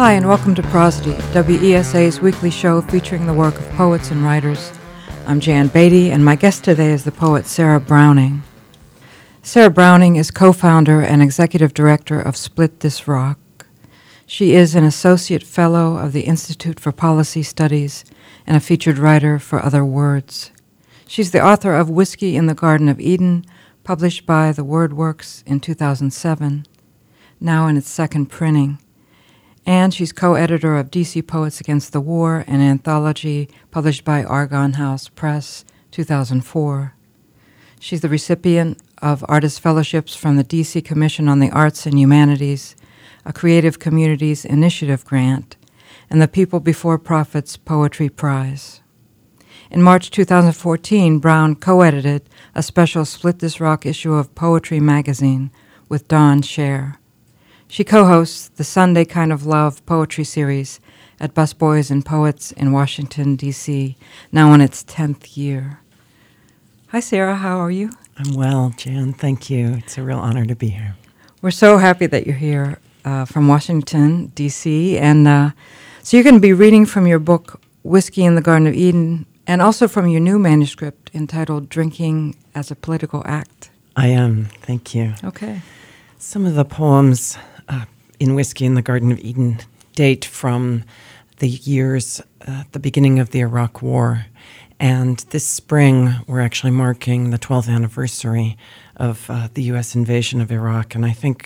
Hi, and welcome to Prosody, WESA's weekly show featuring the work of poets and writers. I'm Jan Beatty, and my guest today is the poet Sarah Browning. Sarah Browning is co-founder and executive director of Split This Rock. She is an associate fellow of the Institute for Policy Studies and a featured writer for Other Words. She's the author of Whiskey in the Garden of Eden, published by The Word Works in 2007, now in its second printing. And she's co-editor of DC Poets Against the War, an anthology published by Argonne House Press, 2004. She's the recipient of Artist Fellowships from the DC Commission on the Arts and Humanities, a Creative Communities Initiative grant, and the People Before Profits Poetry Prize. In March 2014, Brown co-edited a special Split This Rock issue of Poetry magazine with Dawn Scher. She co-hosts the Sunday Kind of Love poetry series at Busboys and Poets in Washington, D.C., now in its 10th year. Hi, Sarah. How are you? I'm well, Jan. Thank you. It's a real honor to be here. We're so happy that you're here from Washington, D.C., and so you're going to be reading from your book, Whiskey in the Garden of Eden, and also from your new manuscript entitled Drinking as a Political Act. I am. Thank you. Okay. Some of the poems in Whiskey in the Garden of Eden date from the years at the beginning of the Iraq War. And this spring, we're actually marking the 12th anniversary of the U.S. invasion of Iraq. And I think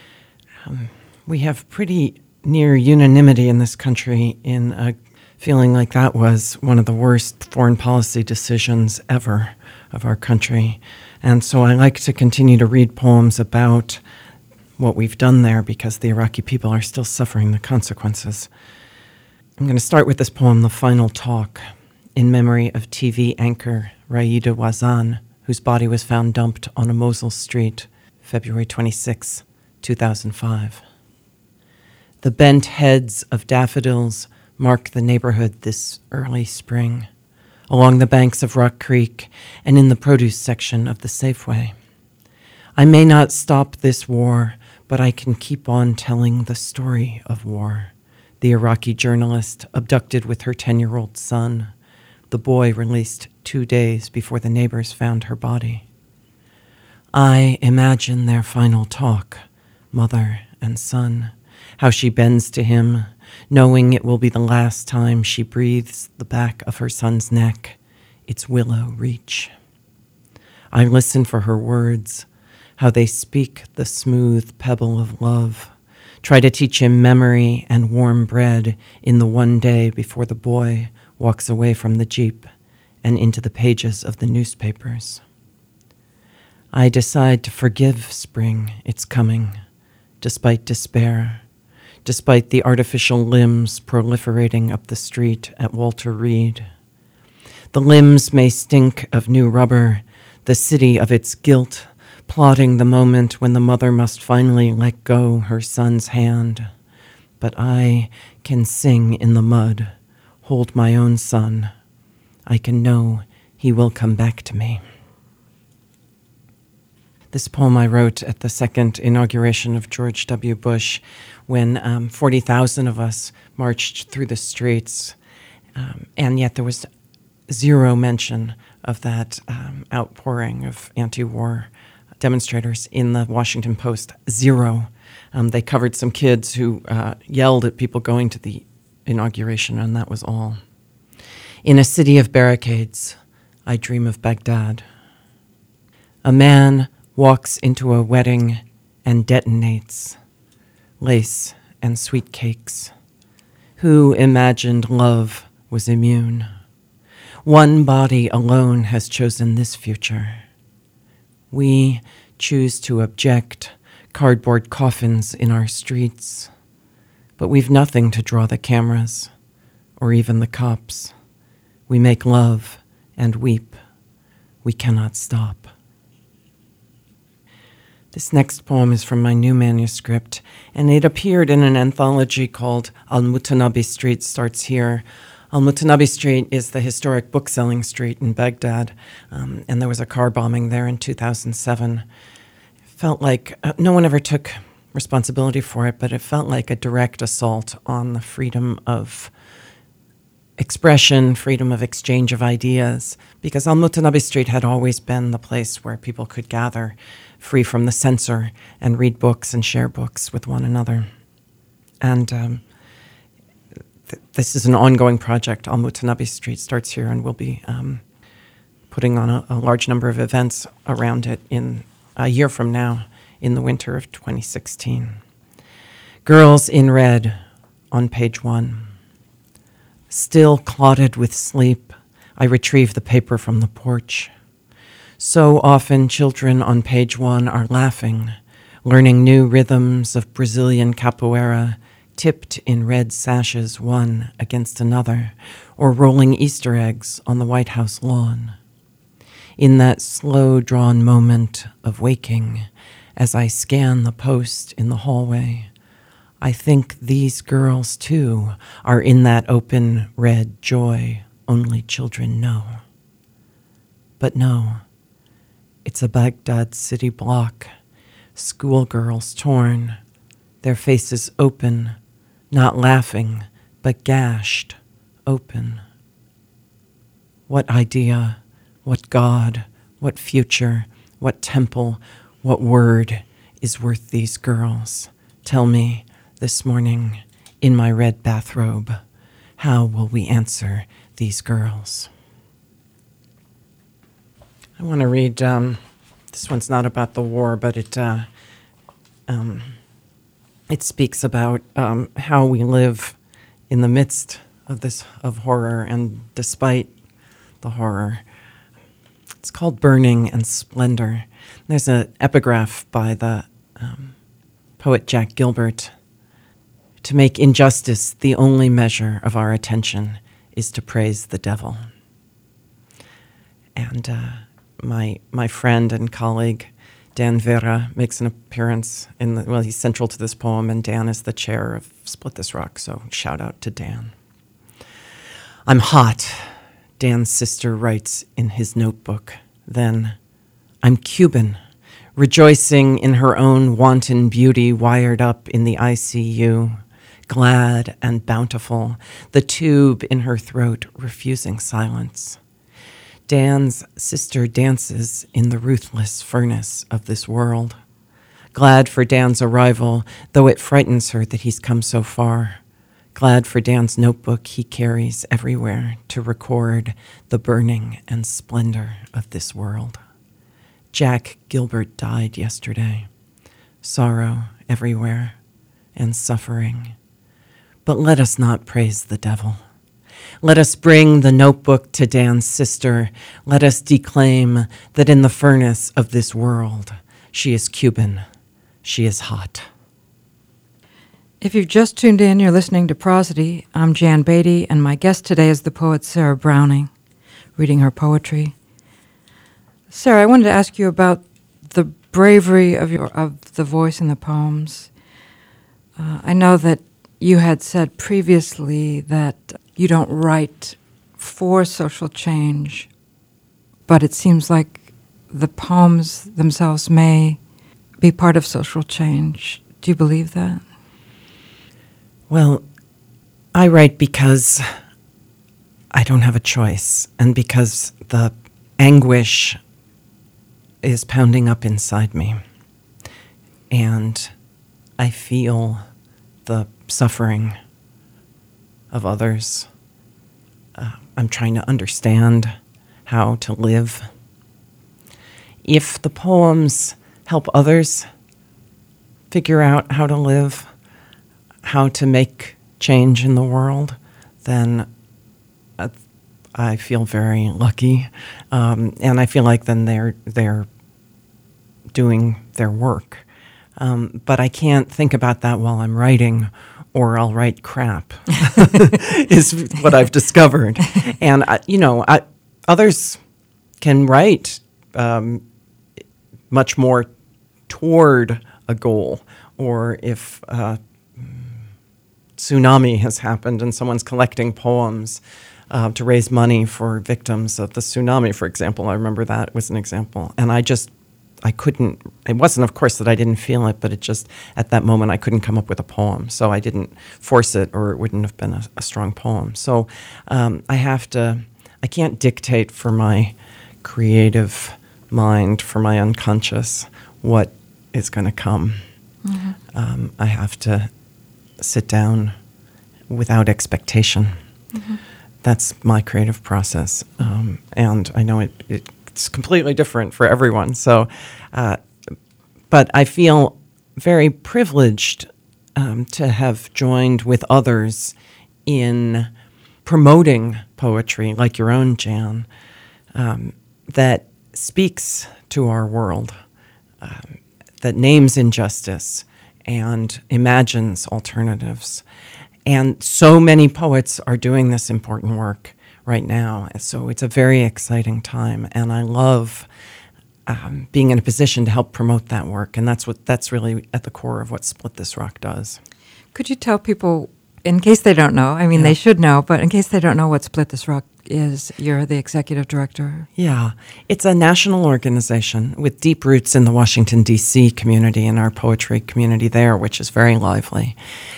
we have pretty near unanimity in this country in feeling like that was one of the worst foreign policy decisions ever of our country. And so I like to continue to read poems about what we've done there because the Iraqi people are still suffering the consequences. I'm going to start with this poem, The Final Talk, in memory of TV anchor Raida Wazan, whose body was found dumped on a Mosul street, February 26, 2005. The bent heads of daffodils mark the neighborhood this early spring, along the banks of Rock Creek and in the produce section of the Safeway. I may not stop this war, but I can keep on telling the story of war. The Iraqi journalist abducted with her 10-year-old son, the boy released 2 days before the neighbors found her body. I imagine their final talk, mother and son, how she bends to him, knowing it will be the last time she breathes the back of her son's neck, its willow reach. I listen for her words, how they speak the smooth pebble of love, try to teach him memory and warm bread in the one day before the boy walks away from the Jeep and into the pages of the newspapers. I decide to forgive spring, its coming, despite despair, despite the artificial limbs proliferating up the street at Walter Reed. The limbs may stink of new rubber, the city of its guilt, plotting the moment when the mother must finally let go her son's hand. But I can sing in the mud, hold my own son. I can know he will come back to me. This poem I wrote at the second inauguration of George W. Bush when 40,000 of us marched through the streets, and yet there was zero mention of that outpouring of anti-war demonstrators in the Washington Post. Zero. They covered some kids who yelled at people going to the inauguration, and that was all. In a city of barricades, I dream of Baghdad. A man walks into a wedding and detonates lace and sweet cakes. Who imagined love was immune? One body alone has chosen this future. We choose to object, cardboard coffins in our streets, but we've nothing to draw the cameras or even the cops. We make love and weep. We cannot stop. This next poem is from my new manuscript, and it appeared in an anthology called Al-Mutanabi Street Starts Here. Al-Mutanabi Street is the historic bookselling street in Baghdad, and there was a car bombing there in 2007. It felt like no one ever took responsibility for it, but it felt like a direct assault on the freedom of expression, freedom of exchange of ideas, because Al-Mutanabbi Street had always been the place where people could gather free from the censor and read books and share books with one another. And this is an ongoing project. Al-Mutanabbi Street starts here, and we'll be putting on a large number of events around it in a year from now, in the winter of 2016. Girls in Red on page 1. Still clotted with sleep, I retrieve the paper from the porch. So often children on page 1 are laughing, learning new rhythms of Brazilian capoeira, tipped in red sashes one against another, or rolling Easter eggs on the White House lawn. In that slow-drawn moment of waking, as I scan the post in the hallway, I think these girls, too, are in that open red joy only children know. But no, it's a Baghdad city block, schoolgirls torn, their faces open, not laughing, but gashed, open. What idea, what God, what future, what temple, what word is worth these girls? Tell me, this morning, in my red bathrobe, how will we answer these girls? I want to read, this one's not about the war, but it speaks about how we live in the midst of horror and despite the horror. It's called Burning and Splendor. There's an epigraph by the poet Jack Gilbert. To make injustice the only measure of our attention is to praise the devil. And my friend and colleague, Dan Vera, makes an appearance he's central to this poem, and Dan is the chair of Split This Rock, so shout out to Dan. I'm hot, Dan's sister writes in his notebook. Then, I'm Cuban, rejoicing in her own wanton beauty wired up in the ICU. Glad and bountiful, the tube in her throat refusing silence. Dan's sister dances in the ruthless furnace of this world. Glad for Dan's arrival, though it frightens her that he's come so far. Glad for Dan's notebook he carries everywhere to record the burning and splendor of this world. Jack Gilbert died yesterday. Sorrow everywhere and suffering. But let us not praise the devil. Let us bring the notebook to Dan's sister. Let us declaim that in the furnace of this world, she is Cuban. She is hot. If you've just tuned in, you're listening to Prosody. I'm Jan Beatty, and my guest today is the poet Sarah Browning, reading her poetry. Sarah, I wanted to ask you about the bravery of the voice in the poems. I know that you had said previously that you don't write for social change, but it seems like the poems themselves may be part of social change. Do you believe that? Well, I write because I don't have a choice, and because the anguish is pounding up inside me, and I feel the suffering of others. I'm trying to understand how to live. If the poems help others figure out how to live, how to make change in the world, then I feel very lucky, and I feel like then they're doing their work. But I can't think about that while I'm writing, or I'll write crap, is what I've discovered. And, others can write much more toward a goal, or if tsunami has happened and someone's collecting poems to raise money for victims of the tsunami, for example. I remember that was an example. And I I couldn't, it wasn't, of course, that I didn't feel it, but it just, at that moment, I couldn't come up with a poem. So I didn't force it, or it wouldn't have been a strong poem. So I can't dictate for my creative mind, for my unconscious, what is going to come. Mm-hmm. I have to sit down without expectation. Mm-hmm. That's my creative process. And I know it's completely different for everyone. So, but I feel very privileged to have joined with others in promoting poetry, like your own, Jan, that speaks to our world, that names injustice and imagines alternatives. And so many poets are doing this important work right now. So it's a very exciting time. And I love being in a position to help promote that work. And that's really at the core of what Split This Rock does. Could you tell people, in case they don't know, I mean, They should know, but in case they don't know what Split This Rock is, you're the executive director. Yeah. It's a national organization with deep roots in the Washington, D.C. community and our poetry community there, which is very lively.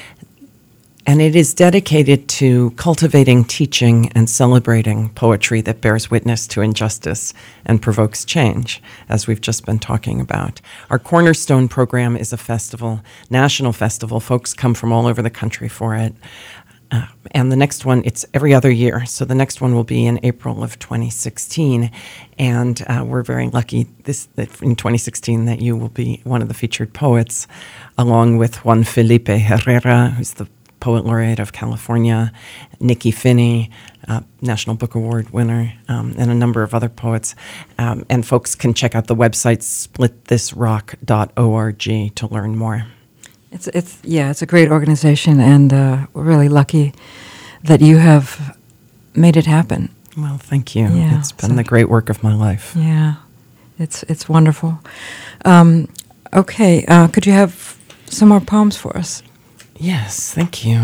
And it is dedicated to cultivating, teaching, and celebrating poetry that bears witness to injustice and provokes change, as we've just been talking about. Our Cornerstone program is a festival, national festival. Folks come from all over the country for it. And the next one, it's every other year. So the next one will be in April of 2016. And we're very lucky that in 2016 that you will be one of the featured poets, along with Juan Felipe Herrera, who's the Poet Laureate of California, Nikki Finney, National Book Award winner, and a number of other poets. And folks can check out the website splitthisrock.org to learn more. It's a great organization, and we're really lucky that you have made it happen. Well, thank you. Yeah, it's been the great work of my life. Yeah, it's wonderful. Okay, could you have some more poems for us? Yes, thank you.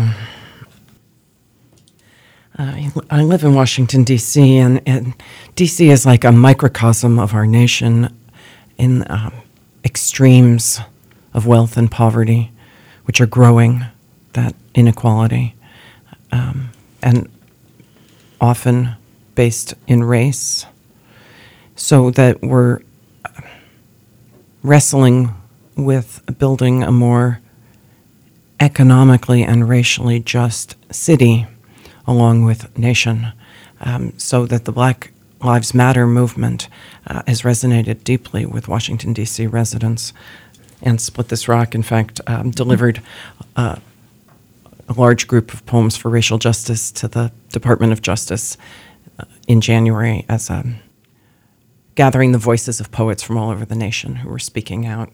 I live in Washington, D.C., and D.C. is like a microcosm of our nation in extremes of wealth and poverty, which are growing, that inequality, and often based in race, so that we're wrestling with building a more economically and racially just city, along with nation, so that the Black Lives Matter movement has resonated deeply with Washington, D.C. residents. And Split This Rock, in fact, delivered a large group of poems for racial justice to the Department of Justice in January, as gathering the voices of poets from all over the nation who were speaking out.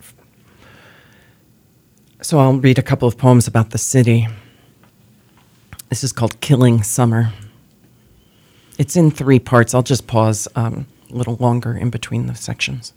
So I'll read a couple of poems about the city. This is called Killing Summer. It's in 3 parts. I'll just pause a little longer in between the sections.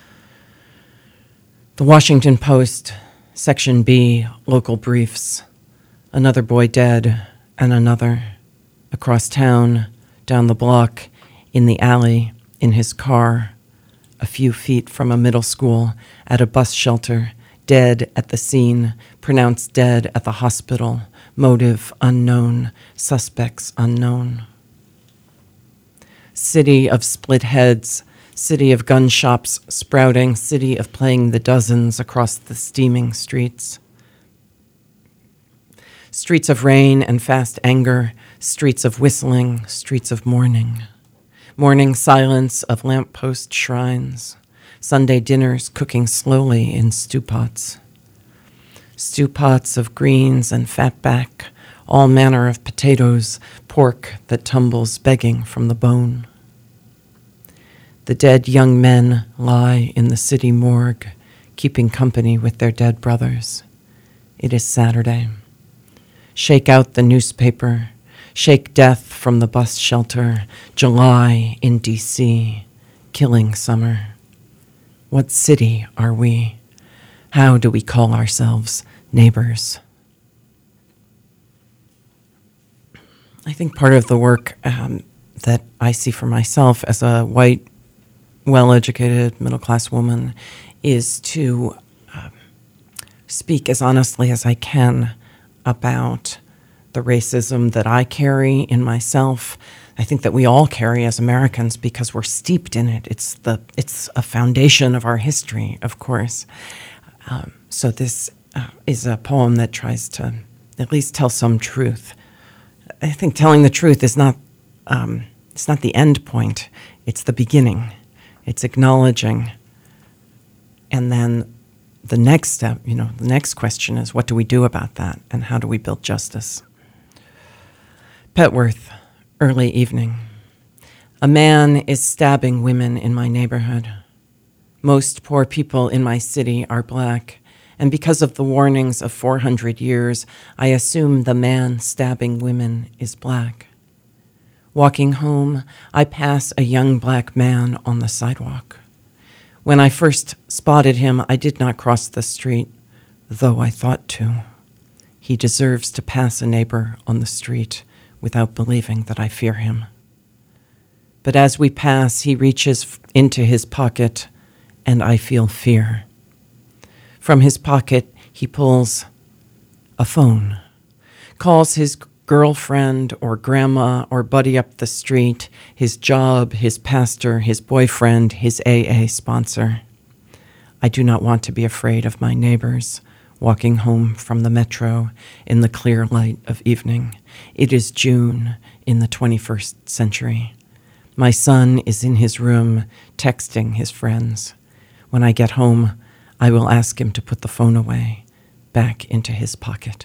The Washington Post, Section B, local briefs. Another boy dead, and another. Across town, down the block, in the alley, in his car. A few feet from a middle school, at a bus shelter. Dead at the scene, pronounced dead at the hospital, motive unknown, suspects unknown. City of split heads, city of gun shops sprouting, city of playing the dozens across the steaming streets. Streets of rain and fast anger, streets of whistling, streets of mourning. Morning silence of lamppost shrines. Sunday dinners cooking slowly in stew pots. Stew pots of greens and fatback, all manner of potatoes, pork that tumbles begging from the bone. The dead young men lie in the city morgue, keeping company with their dead brothers. It is Saturday. Shake out the newspaper, shake death from the bus shelter, July in D.C., killing summer. What city are we? How do we call ourselves neighbors? I think part of the work that I see for myself as a white well-educated, middle-class woman is to speak as honestly as I can about the racism that I carry in myself. I think that we all carry as Americans because we're steeped in it. It's a foundation of our history, of course. So this is a poem that tries to at least tell some truth. I think telling the truth is not it's not the end point. It's the beginning. It's acknowledging. And then the next step, the next question is, what do we do about that? And how do we build justice? Petworth, early evening. A man is stabbing women in my neighborhood. Most poor people in my city are black, and because of the warnings of 400 years, I assume the man stabbing women is black. Walking home, I pass a young black man on the sidewalk. When I first spotted him, I did not cross the street, though I thought to. He deserves to pass a neighbor on the street without believing that I fear him. But as we pass, he reaches into his pocket, and I feel fear. From his pocket, he pulls a phone, calls his girlfriend or grandma or buddy up the street, his job, his pastor, his boyfriend, his AA sponsor. I do not want to be afraid of my neighbors walking home from the metro in the clear light of evening. It is June in the 21st century. My son is in his room texting his friends. When I get home, I will ask him to put the phone away, back into his pocket.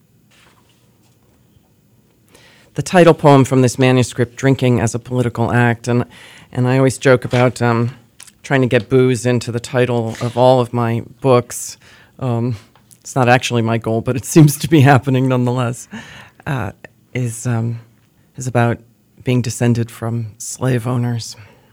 The title poem from this manuscript, Drinking as a Political Act, and I always joke about trying to get booze into the title of all of my books. It's not actually my goal, but it seems to be happening nonetheless, is about being descended from slave owners.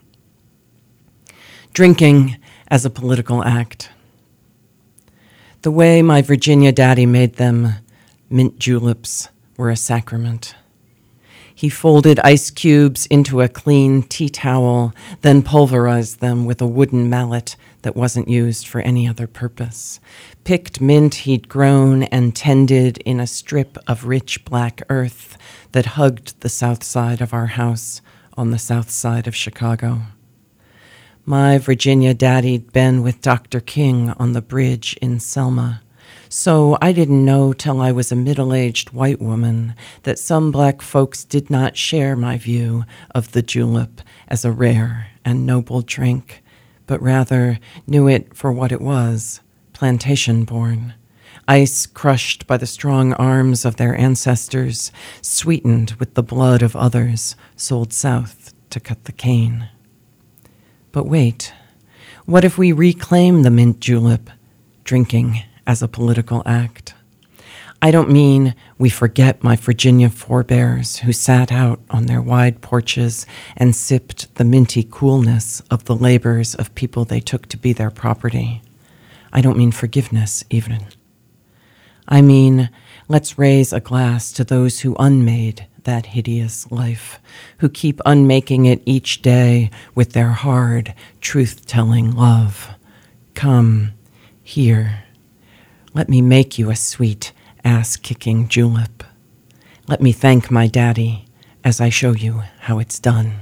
Drinking as a political act. The way my Virginia daddy made them, mint juleps were a sacrament. He folded ice cubes into a clean tea towel, then pulverized them with a wooden mallet that wasn't used for any other purpose. Picked mint he'd grown and tended in a strip of rich black earth that hugged the south side of our house on the south side of Chicago. My Virginia daddy'd been with Dr. King on the bridge in Selma. So I didn't know till I was a middle-aged white woman that some black folks did not share my view of the julep as a rare and noble drink, but rather knew it for what it was, plantation-born, ice crushed by the strong arms of their ancestors, sweetened with the blood of others, sold south to cut the cane. But wait, what if we reclaim the mint julep, drinking as a political act? I don't mean we forget my Virginia forebears who sat out on their wide porches and sipped the minty coolness of the labors of people they took to be their property. I don't mean forgiveness, even. I mean, let's raise a glass to those who unmade that hideous life, who keep unmaking it each day with their hard, truth-telling love. Come here. Let me make you a sweet, ass-kicking julep. Let me thank my daddy as I show you how it's done.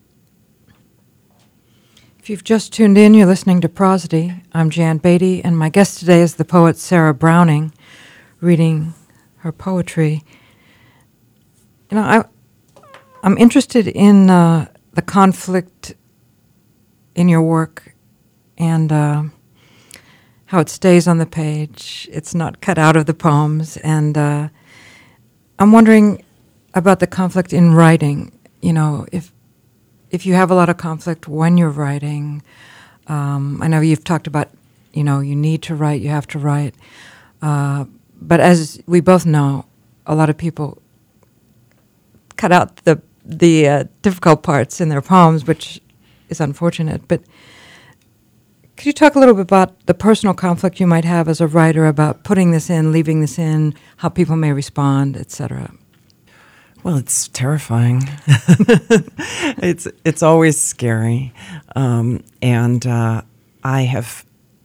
If you've just tuned in, you're listening to Prosody. I'm Jan Beatty, and my guest today is the poet Sarah Browning, reading her poetry. I'm interested in the conflict in your work and how it stays on the page. It's not cut out of the poems. And I'm wondering about the conflict in writing. If you have a lot of conflict when you're writing, I know you've talked about, you need to write, you have to write. But as we both know, a lot of people cut out the difficult parts in their poems, which is unfortunate. But could you talk a little bit about the personal conflict you might have as a writer about putting this in, leaving this in, how people may respond, etc.? Well, it's terrifying. It's always scary, and I have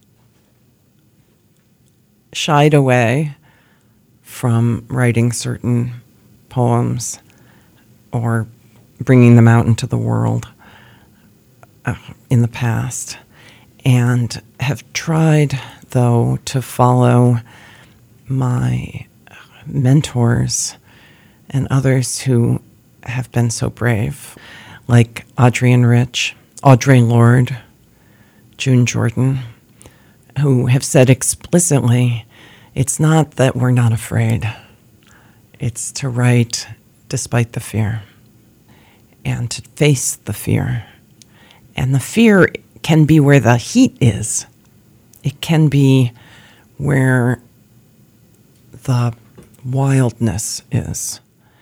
shied away from writing certain poems or bringing them out into the world in the past, and have tried, though, to follow my mentors and others who have been so brave, like Adrienne Rich, Audre Lorde, June Jordan, who have said explicitly, it's not that we're not afraid, it's to write despite the fear and to face the fear. And the fear can be where the heat is. It can be where the wildness is.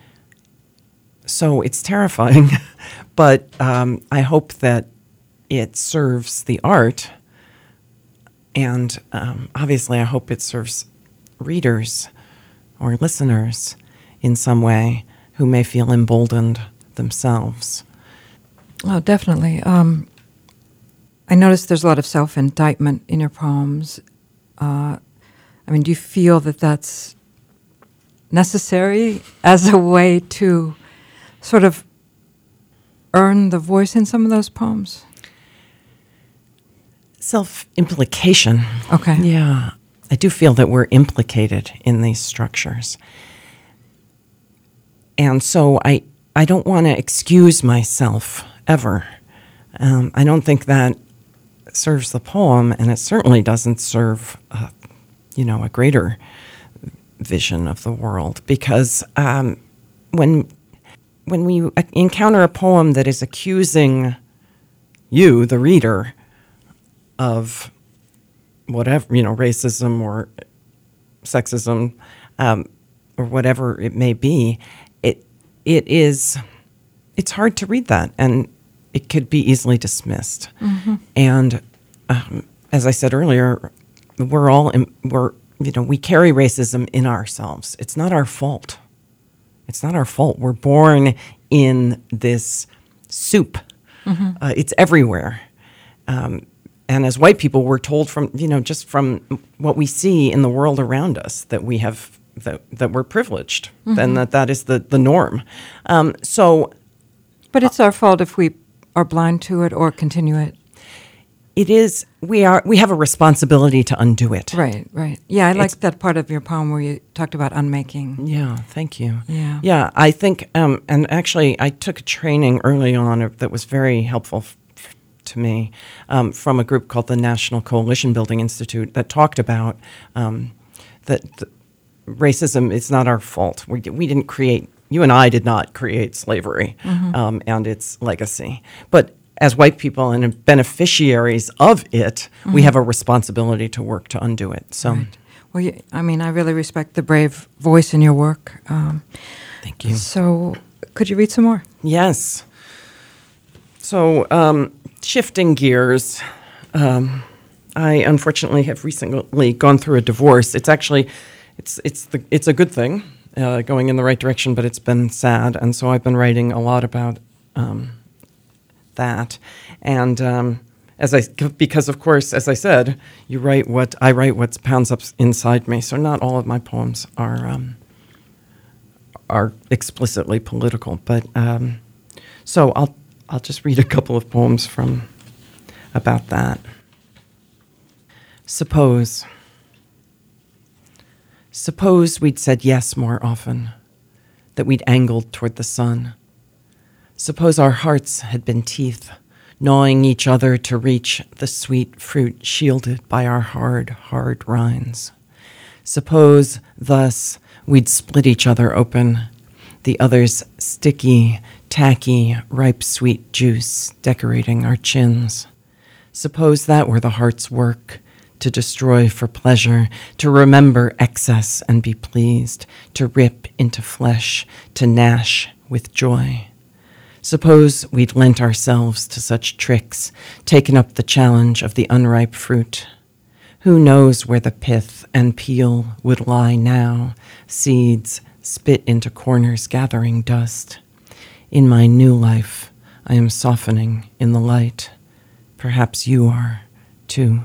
So it's terrifying, but I hope that it serves the art, and obviously I hope it serves readers or listeners in some way who may feel emboldened themselves. Oh, definitely. I noticed there's a lot of self-indictment in your poems. Do you feel that that's necessary as a way to sort of earn the voice in some of those poems? Self-implication. Okay. Yeah. I do feel that we're implicated in these structures. And so I don't want to excuse myself ever. I don't think that serves the poem, and it certainly doesn't serve, a greater vision of the world. Because when we encounter a poem that is accusing you, the reader, of whatever, racism or sexism, or whatever it may be, it's hard to read that, and it could be easily dismissed. Mm-hmm. And as I said earlier, we carry racism in ourselves. It's not our fault. It's not our fault. We're born in this soup. Mm-hmm. It's everywhere. And as white people, we're told from what we see in the world around us that we have that we're privileged, mm-hmm. and that is the norm. But it's our fault if we are blind to it or continue it. It is. We have a responsibility to undo it. Right. Yeah, I liked that part of your poem where you talked about unmaking. Yeah, thank you. Yeah. I think, and actually, I took a training early on that was very helpful to me from a group called the National Coalition Building Institute that talked about that racism is not our fault. We didn't create. You and I did not create slavery, mm-hmm. And its legacy, but as white people and beneficiaries of it, mm-hmm. we have a responsibility to work to undo it. So, right. Well, I really respect the brave voice in your work. Thank you. So, could you read some more? Yes. So, shifting gears, I unfortunately have recently gone through a divorce. It's actually, it's a good thing, going in the right direction, but it's been sad, and so I've been writing a lot about that, and because of course, as I said, I write what pounds up inside me. So not all of my poems are explicitly political, but so I'll just read a couple of poems about that. Suppose we'd said yes more often, that we'd angled toward the sun. Suppose our hearts had been teeth, gnawing each other to reach the sweet fruit shielded by our hard rinds. Suppose, thus, we'd split each other open, the other's sticky, tacky, ripe sweet juice decorating our chins. Suppose that were the heart's work, to destroy for pleasure, to remember excess and be pleased, to rip into flesh, to gnash with joy. Suppose we'd lent ourselves to such tricks, taken up the challenge of the unripe fruit. Who knows where the pith and peel would lie now, seeds spit into corners, gathering dust. In my new life, I am softening in the light. Perhaps you are, too.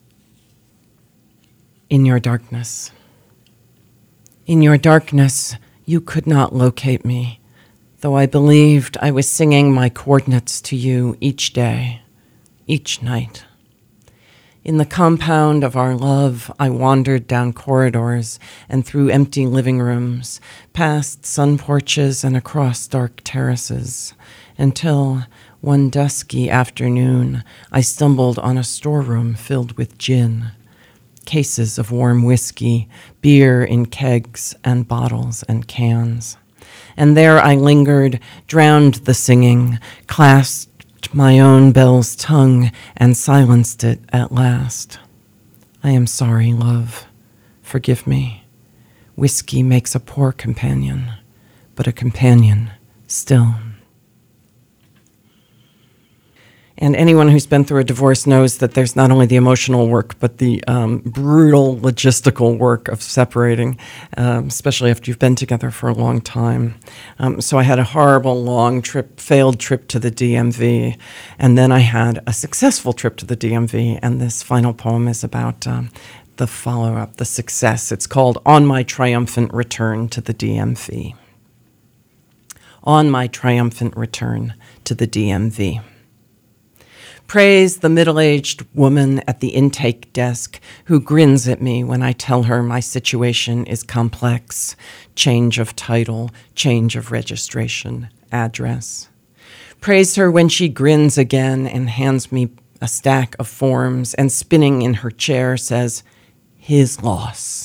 In your darkness. In your darkness, you could not locate me, though I believed I was singing my coordinates to you each day, each night. In the compound of our love, I wandered down corridors and through empty living rooms, past sun porches and across dark terraces, until one dusky afternoon I stumbled on a storeroom filled with gin, cases of warm whiskey, beer in kegs and bottles and cans. And there I lingered, drowned the singing, clasped my own bell's tongue and silenced it at last. I am sorry, love. Forgive me. Whiskey makes a poor companion, but a companion still. And anyone who's been through a divorce knows that there's not only the emotional work, but the brutal logistical work of separating, especially after you've been together for a long time. So I had a horrible, long trip, failed trip to the DMV, and then I had a successful trip to the DMV, and this final poem is about the follow-up, the success. It's called On My Triumphant Return to the DMV. On my triumphant return to the DMV. Praise the middle-aged woman at the intake desk who grins at me when I tell her my situation is complex. Change of title, change of registration, address. Praise her when she grins again and hands me a stack of forms and spinning in her chair says, his loss.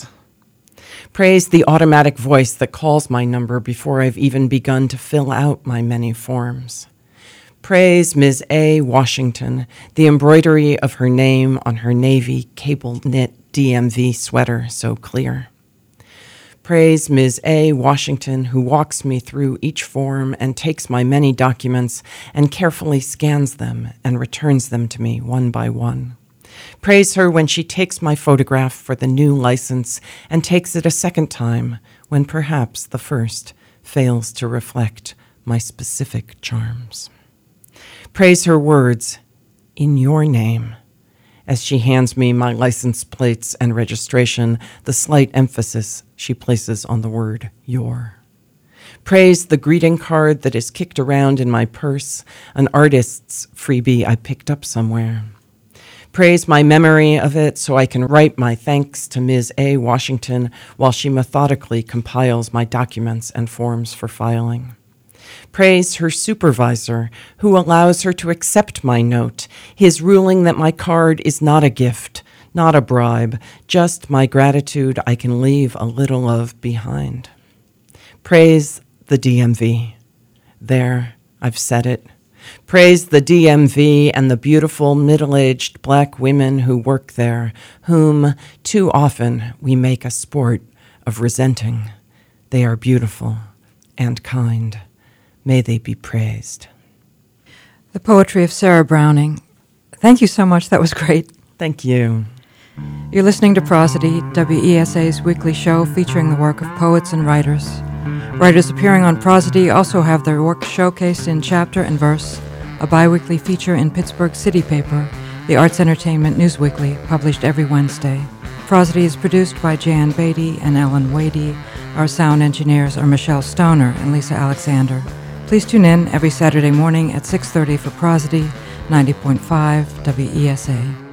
Praise the automatic voice that calls my number before I've even begun to fill out my many forms. Praise Ms. A. Washington, the embroidery of her name on her navy cable-knit DMV sweater so clear. Praise Ms. A. Washington, who walks me through each form and takes my many documents and carefully scans them and returns them to me one by one. Praise her when she takes my photograph for the new license and takes it a second time when perhaps the first fails to reflect my specific charms. Praise her words, in your name, as she hands me my license plates and registration, the slight emphasis she places on the word your. Praise the greeting card that is kicked around in my purse, an artist's freebie I picked up somewhere. Praise my memory of it so I can write my thanks to Ms. A. Washington while she methodically compiles my documents and forms for filing. Praise her supervisor, who allows her to accept my note, his ruling that my card is not a gift, not a bribe, just my gratitude I can leave a little of behind. Praise the DMV. There, I've said it. Praise the DMV and the beautiful middle-aged black women who work there, whom too often we make a sport of resenting. They are beautiful and kind. May they be praised. The poetry of Sarah Browning. Thank you so much. That was great. Thank you. You're listening to Prosody, WESA's weekly show featuring the work of poets and writers. Writers appearing on Prosody also have their work showcased in Chapter and Verse, a bi-weekly feature in Pittsburgh City Paper, the Arts Entertainment News Weekly, published every Wednesday. Prosody is produced by Jan Beatty and Ellen Wadey. Our sound engineers are Michelle Stoner and Lisa Alexander. Please tune in every Saturday morning at 6:30 for Prosody, 90.5 WESA.